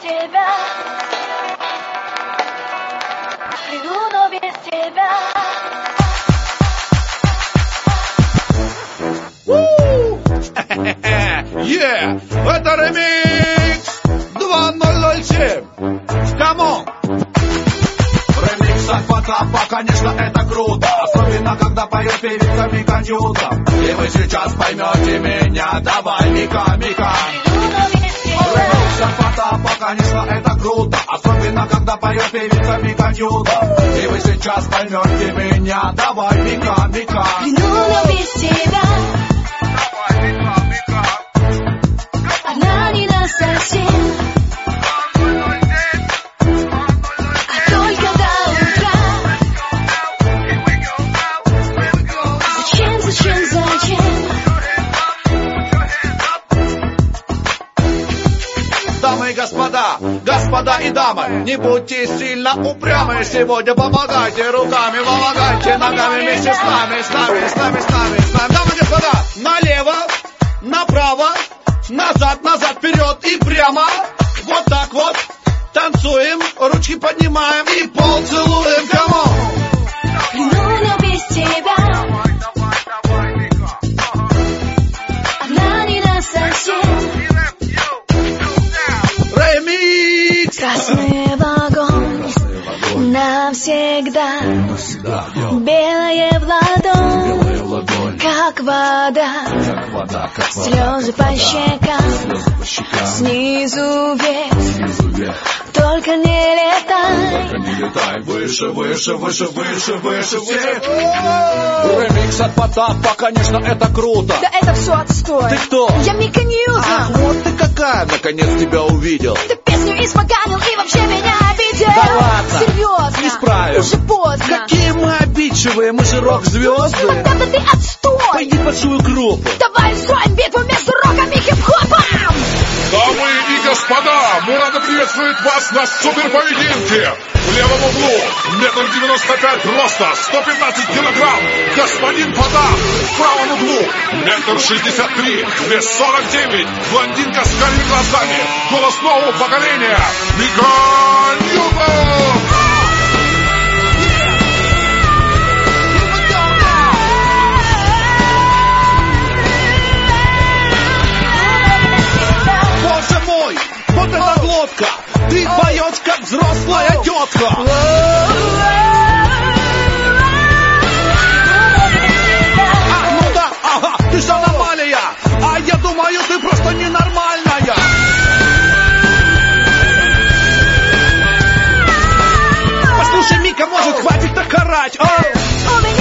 тебя. Приду, но без тебя. Это ремикс 2007. Камон! Ремикс от Потапа, конечно, это круто. Особенно, когда поет певица Мика Ньютон. И вы сейчас поймете меня. Давай, Мика, Мика. Ремикс от Потапа, конечно, это круто. Особенно, когда поет певица Мика Ньютон. И вы сейчас поймете меня. Давай, Мика, Мика. Приду, но без тебя. Одна не на совсем. Дамы и господа, господа и дамы, не будьте сильно упрямы. Сегодня помогайте руками, помогайте ногами вместе с нами, с нами, с нами, с нами, с нами. Дамы и господа, налево, направо, назад, назад, вперед и прямо. Вот так вот, танцуем, ручки поднимаем и пол целуем. Камон! Приду, но без тебя. Одна не на совсем. Ремикс! Красный вагон навсегда. Белая в ладонь, как вода. Слезы по щекам, снизу вверх. Только не летай. Выше, выше, выше, выше, выше всех. Ремикс от Потапа, конечно, это круто. Да это все отстой. Ты кто? Я Мика Ньютон. Ах, вот ты какая, наконец тебя увидел. Ты песню испоганил и вообще меня обидел. Да ладно. Серьезно. Исправим. Уже поздно. Какие мы обидчивые, мы же рок-звезды. Тогда ты отстой. Пойди под свою группу. Давай устроим битву между роком и хип-хопом. Дамы и господа, мы рады приветствовать вас на суперповединке. В левом углу 1,95 м роста, 115 килограмм, господин Потап. В правом углу 1,63 м, вес 49, блондинка с карими глазами, голос нового поколения, Мика Ньютон. Боже мой, вот эта глотка. Ты поешь, как взрослая тетка. А, ну да, ага, ты же аномалия. А я думаю, ты просто ненормальная. Послушай, Мика, может, хватит так орать, а? У меня